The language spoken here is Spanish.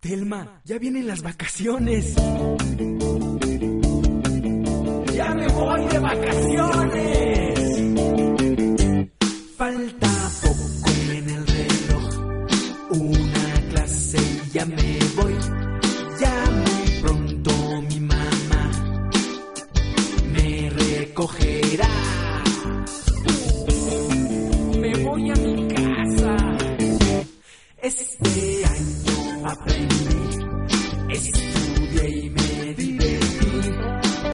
Telma, ya vienen las vacaciones. ¡Ya me voy de vacaciones! Falta poco en el reloj, una clase y ya me voy. Ya muy pronto mi mamá me recogerá. Me voy a mi casa. Este año aprendí